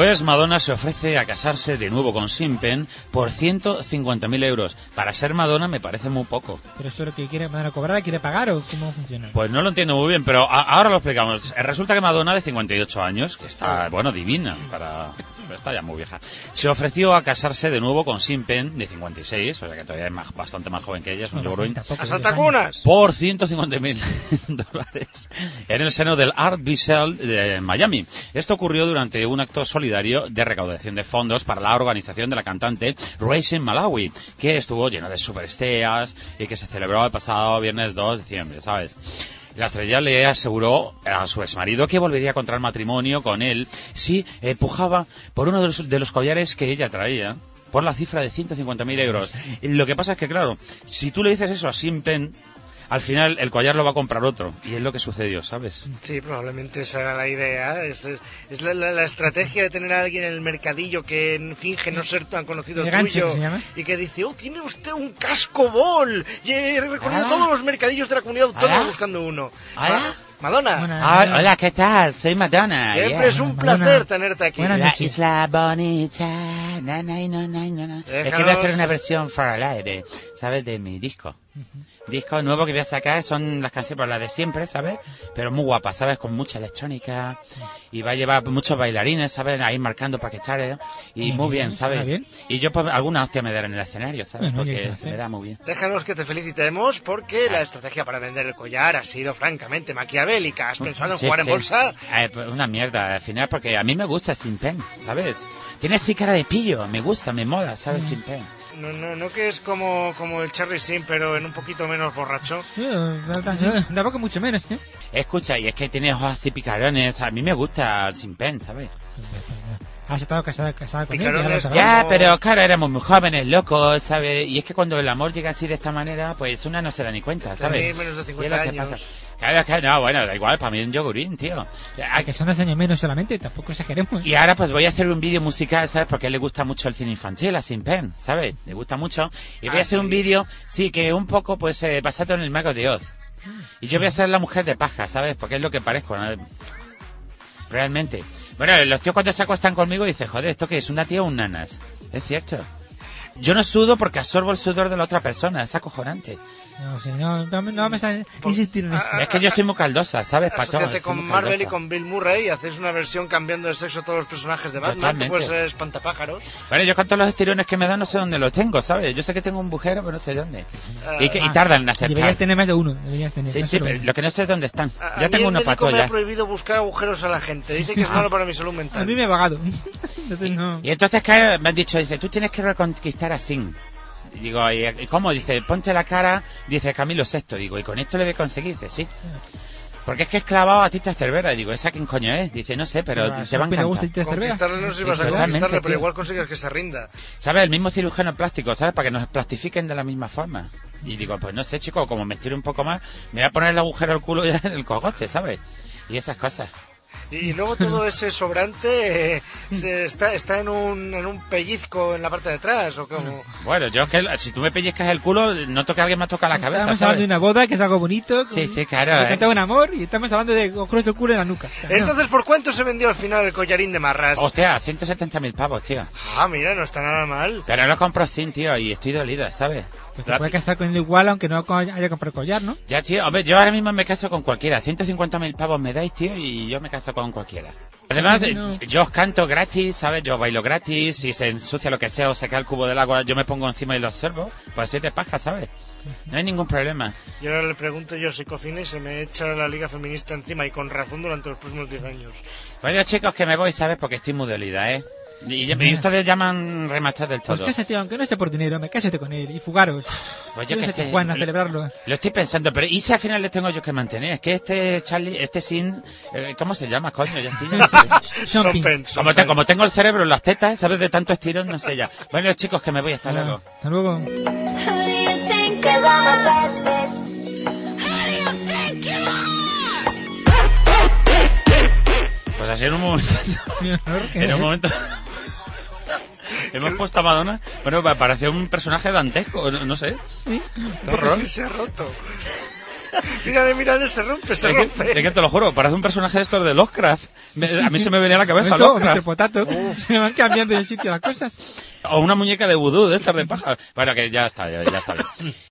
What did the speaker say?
Pues Madonna se ofrece a casarse de nuevo con Sean Penn por 150.000 euros. Para ser Madonna me parece muy poco. ¿Pero eso es lo que quiere Madonna cobrar? ¿Quiere pagar o cómo funciona? Pues no lo entiendo muy bien, pero ahora lo explicamos. Resulta que Madonna, de 58 años, que está, bueno, divina, está ya muy vieja, se ofreció a casarse de nuevo con Sean Penn, de 56, o sea que todavía es bastante más joven que ella, es un Joe ¡A saltacunas! por $150.000 en el seno del Art Basel de Miami. Esto ocurrió durante un acto solidario de recaudación de fondos para la organización de la cantante Raising Malawi, que estuvo lleno de superestrellas y que se celebró el pasado viernes 2 de diciembre, ¿sabes? La estrella le aseguró a su exmarido que volvería a contraer matrimonio con él si pujaba por uno de los collares que ella traía, por la cifra de 150.000 euros. Y lo que pasa es que, claro, si tú le dices eso a Sean Penn, al final el collar lo va a comprar otro, y es lo que sucedió, ¿sabes? Sí, probablemente esa era la idea. Es la estrategia de tener a alguien en el mercadillo que finge no ser tan conocido tuyo y que dice, oh, tiene usted un casco bol, y he recorrido todos los mercadillos de la comunidad autónoma buscando uno. Madonna. Hola, ¿qué tal? Soy Madonna. Siempre es un placer tenerte aquí. La isla bonita. Es que voy a hacer una versión para el aire, ¿sabes? De mi disco. Disco nuevo que voy a sacar, son las canciones por las de siempre, ¿sabes? Pero muy guapas, ¿sabes? Con mucha electrónica, y va a llevar muchos bailarines, ¿sabes? Ahí marcando paquetares, y muy bien, ¿sabes? Bien. Y yo pues alguna hostia me daré en el escenario, ¿sabes? Porque se me da muy bien. Déjanos que te felicitemos, porque la estrategia para vender el collar ha sido francamente maquiavélica. ¿Has pensado en jugar en bolsa? Pues una mierda, al final, porque a mí me gusta Sean Penn, ¿sabes? Tiene así cara de pillo, me gusta, me mola, ¿sabes? Sean Penn. No que es como el Charlie Sheen, pero en un poquito menos borracho. Tampoco mucho menos, ¿eh? Escucha, y es que tiene ojos así picarones. A mí me gusta Sean Penn, ¿sabes? Has estado casada con él. Ya, pero claro, éramos muy jóvenes, locos, ¿sabes? Y es que cuando el amor llega así de esta manera, pues una no se da ni cuenta, ¿sabes? Menos de 50 años. Claro, no, bueno, da igual, para mí es un yogurín, tío. Que son 2 años menos solamente, tampoco exageremos. Y ahora pues voy a hacer un vídeo musical, ¿sabes? Porque a él le gusta mucho el cine infantil, a Sean Penn, ¿sabes? Le gusta mucho. Y voy a hacer un vídeo, sí, que un poco, pues, basado en el Mago de Oz. Y yo voy a ser la mujer de paja, ¿sabes? Porque es lo que parezco, ¿no? Realmente. Bueno, los tíos cuando se acuestan conmigo dicen, joder, ¿esto qué es? ¿Una tía o un nanas? Es cierto. Yo no sudo porque absorbo el sudor de la otra persona, es acojonante. No me sale insistir en esto. Es que yo estoy muy caldosa, ¿sabes, Pacho? Asociate con Marvel y con Bill Murray y haces una versión cambiando de sexo a todos los personajes de Batman. Tú puedes ser espantapájaros. Bueno, yo con todos los estirones que me dan no sé dónde los tengo, ¿sabes? Yo sé que tengo un agujero, pero no sé dónde. Y tardan en acertar. Deberías tener más de uno. Sí, pero lo que no sé es dónde están. Ya tengo uno para todo. Me ha prohibido buscar agujeros a la gente. Dice que es malo para mi salud mental. A mí me ha vagado. Y entonces claro, me han dicho, dice, tú tienes que reconquistar a Sin. Y digo, ¿y cómo? Dice, ponte la cara, dice Camilo VI. Digo, ¿y con esto le voy a conseguir? Dice, sí. Porque es que es clavado a Tita Cervera. Y digo, ¿esa quién coño es? Dice, no sé, pero te va a encantar. Conquistarle no sé si vas a conquistarle, pero igual consigues que se rinda. ¿Sabes? El mismo cirujano plástico, ¿sabes? Para que nos plastifiquen de la misma forma. Y digo, pues no sé, chico, como me estiro un poco más, me voy a poner el agujero al culo ya en el cogote, ¿sabes? Y esas cosas. Y luego todo ese sobrante está en un pellizco en la parte de atrás, ¿o cómo? Bueno, yo es que si tú me pellizcas el culo, noto que alguien me toca la cabeza. Estamos hablando de una boda, que es algo bonito. Sí, claro. Que un amor, y estamos hablando de coger el culo en la nuca. O sea, entonces, ¿por cuánto se vendió al final el collarín de marras? Hostia, 170.000 pavos, tío. Ah, mira, no está nada mal. Pero lo compro sin, tío, y estoy dolida, ¿sabes? Pues te puedes casar con él igual, aunque no haya comprado collar, ¿no? Ya, tío, hombre, yo ahora mismo me caso con cualquiera. 150.000 pavos me dais, tío, y yo me caso con cualquiera. Además, yo os canto gratis, ¿sabes? Yo bailo gratis, si se ensucia lo que sea o se cae el cubo del agua, yo me pongo encima y lo observo. Pues así de paja, ¿sabes? No hay ningún problema. Y ahora le pregunto yo si cocina y se me echa la Liga Feminista encima, y con razón, durante los próximos 10 años. Bueno, chicos, que me voy, ¿sabes? Porque estoy muy dolida, ¿eh? Y ustedes llaman remachar del todo. Pues cásate, aunque no sea por dinero, cásate con él y fugaros. Pues yo que sé. Juan, a celebrarlo. Lo estoy pensando, pero ¿y si al final le tengo yo que mantener? Es que este Sin, ¿cómo se llama, coño? Ya estoy. Como tengo el cerebro en las tetas, ¿sabes? De tanto estirón, no sé ya. Bueno, chicos, que me voy, hasta luego. Hasta luego. Pues así en un momento. En un momento. Hemos puesto a Madonna, bueno, parecía un personaje dantesco, no sé. ¿Sí? ¿Por qué se ha roto? Mírale, se rompe. Es que te lo juro, parece un personaje de estos de Lovecraft. A mí se me venía a la cabeza Lovecraft. Potato. Se van cambiando de sitio las cosas. O una muñeca de vudú de estas de paja. Bueno, que ya está bien.